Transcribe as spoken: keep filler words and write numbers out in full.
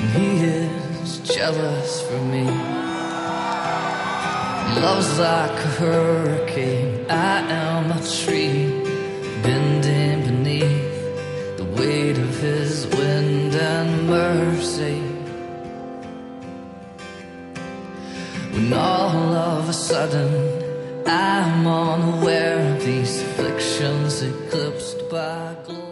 he is jealous for me. Love's like a hurricane, I am a tree bending beneath the weight of his wind and mercy. When all of a sudden I'm unaware of these afflictions eclipsed by glory.